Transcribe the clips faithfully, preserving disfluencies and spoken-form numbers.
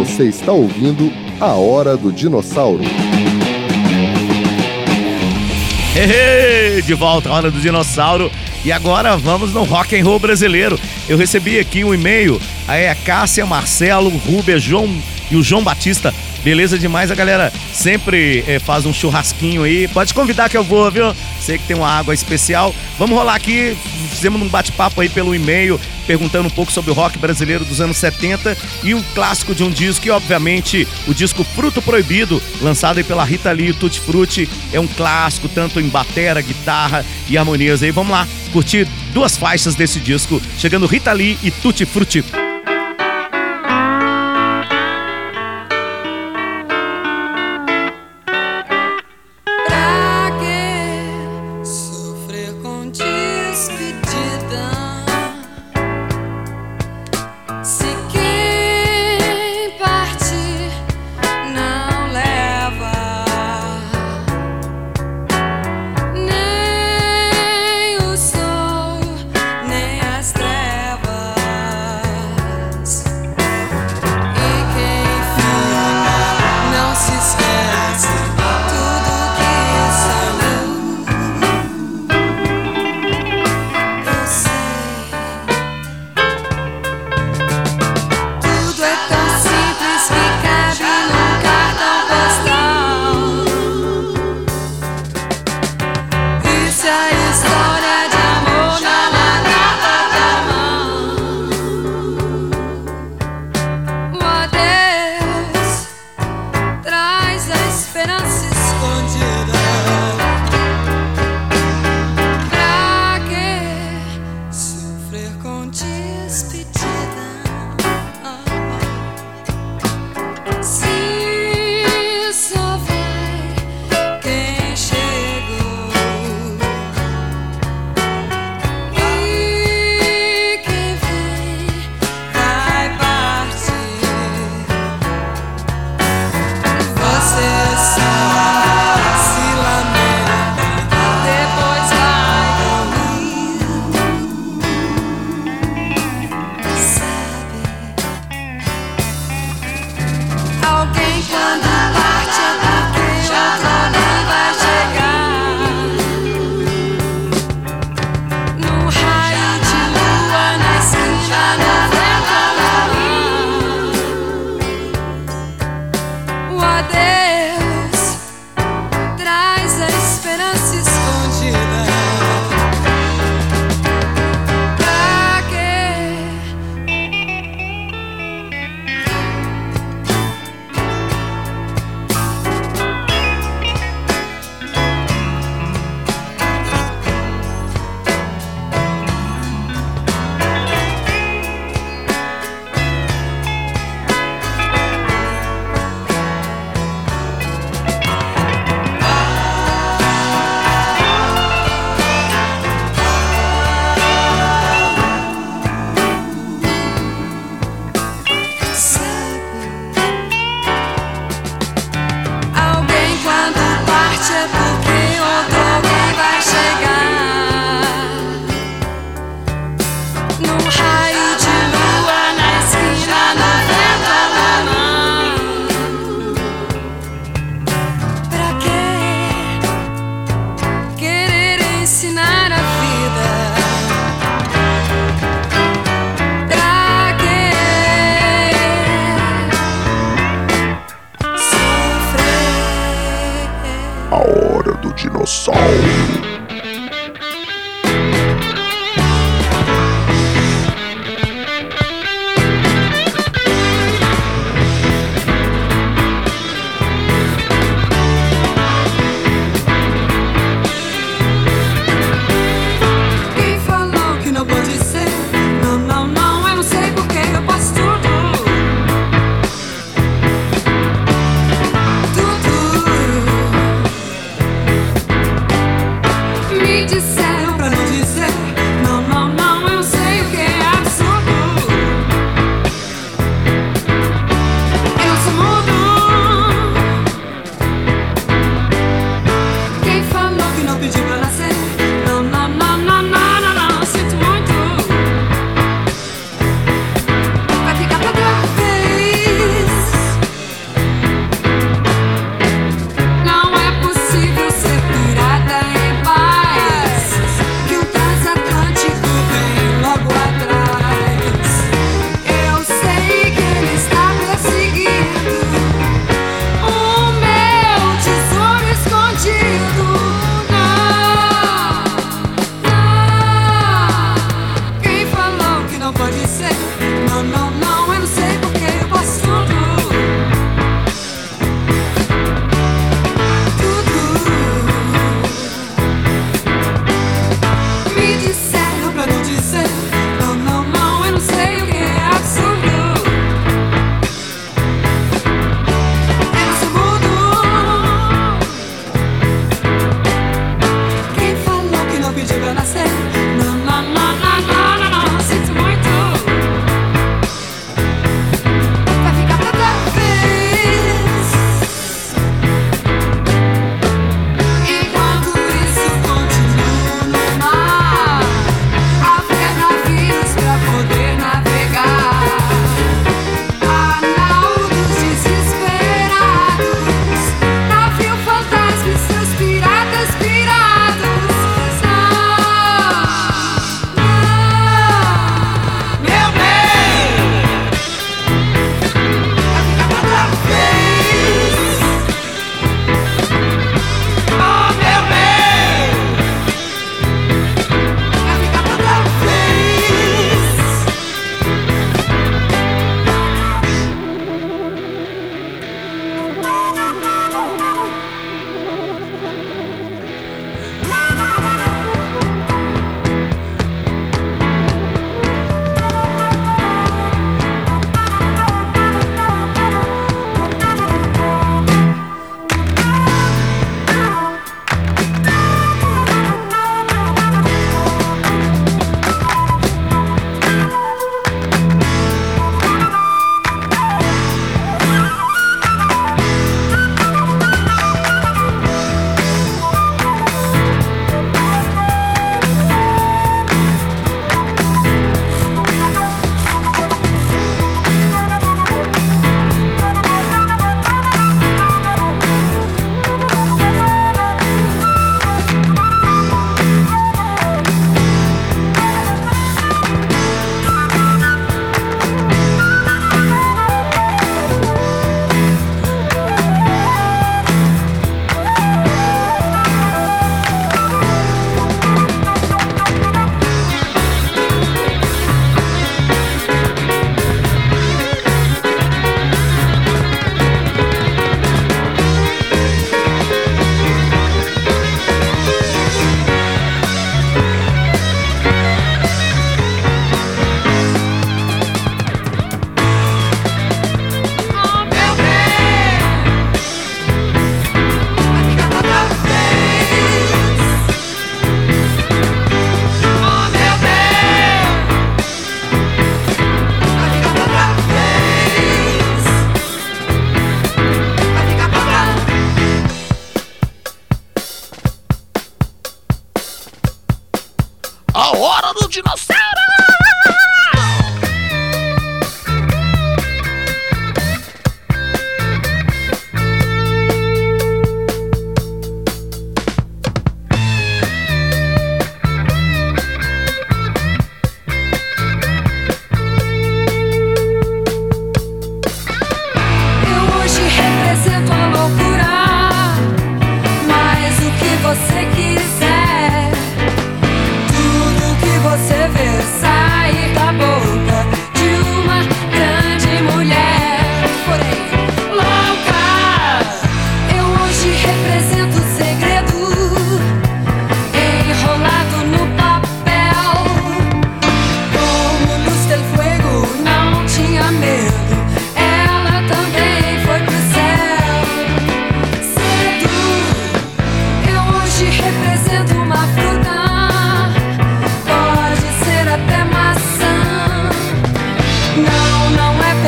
Você está ouvindo A Hora do Dinossauro. Hey, de volta à Hora do Dinossauro. E agora vamos no rock and roll brasileiro. Eu recebi aqui um e-mail. Aí a Cássia, Marcelo, Rubia, João e o João Batista. Beleza demais, a galera sempre é, faz um churrasquinho aí. Pode convidar que eu vou, viu? Sei que tem uma água especial. Vamos rolar aqui, fizemos um bate-papo aí pelo e-mail, perguntando um pouco sobre o rock brasileiro dos anos setenta e um clássico de um disco, e obviamente o disco Fruto Proibido, lançado aí pela Rita Lee, Tutti Frutti, é um clássico, tanto em batera, guitarra e harmonias aí. Vamos lá, curtir duas faixas desse disco, chegando Rita Lee e Tutti Frutti. Nem as trevas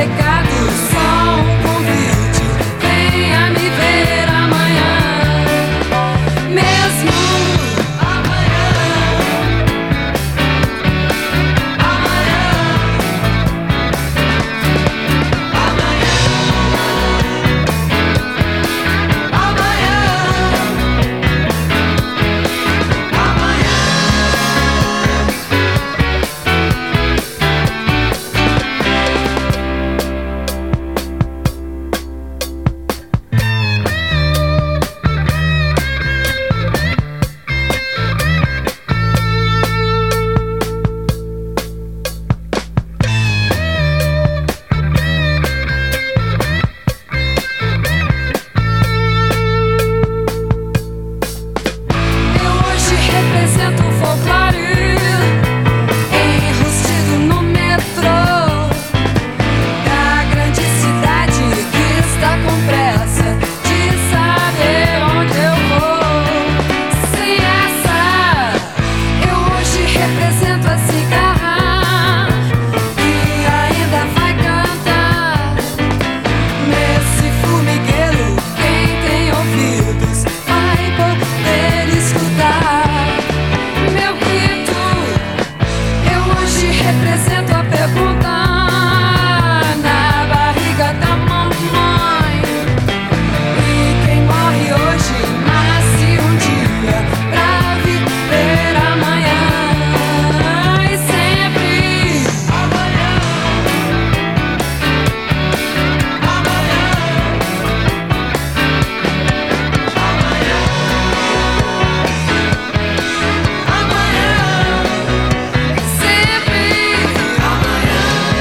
pecados, só um convite. Venha me ver amanhã, mesmo amanhã, amanhã, amanhã, amanhã, amanhã. Eu hoje represento o folclore, enrustido no metrô da grande cidade que está com pressa de saber onde eu vou. Sem essa, eu hoje represento a cigarra e ainda vai cantar nesse formigueiro. Quem tem ouvidos vai poder escutar meu grito. Eu hoje represento a pergunta na barriga da mamãe. E quem morre hoje nasce um dia pra viver amanhã. E sempre amanhã, amanhã, amanhã, amanhã, sempre amanhã,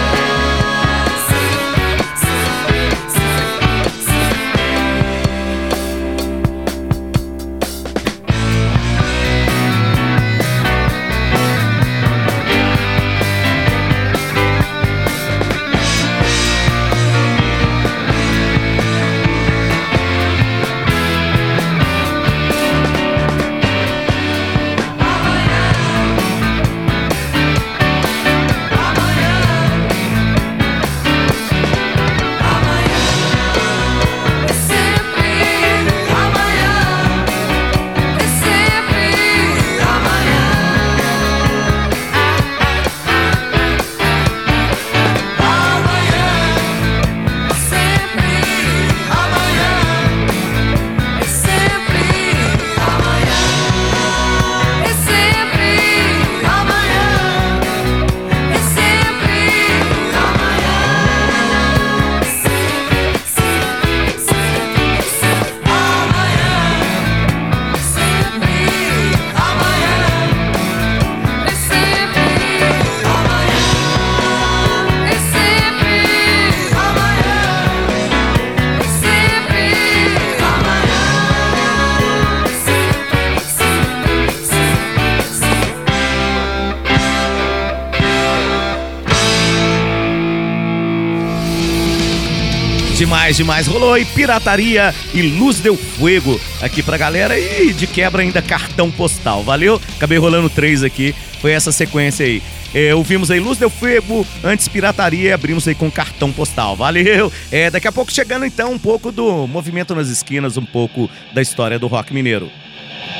Demais, demais. Rolou aí Pirataria e Luz del Fuego aqui pra galera. E de quebra ainda Cartão Postal. Valeu? Acabei rolando três aqui. Foi essa sequência aí. É, ouvimos aí Luz del Fuego, antes Pirataria, abrimos aí com Cartão Postal. Valeu! É, daqui a pouco chegando então um pouco do movimento nas esquinas, um pouco da história do rock mineiro.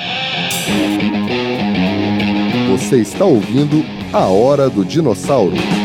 Você está ouvindo A Hora do Dinossauro.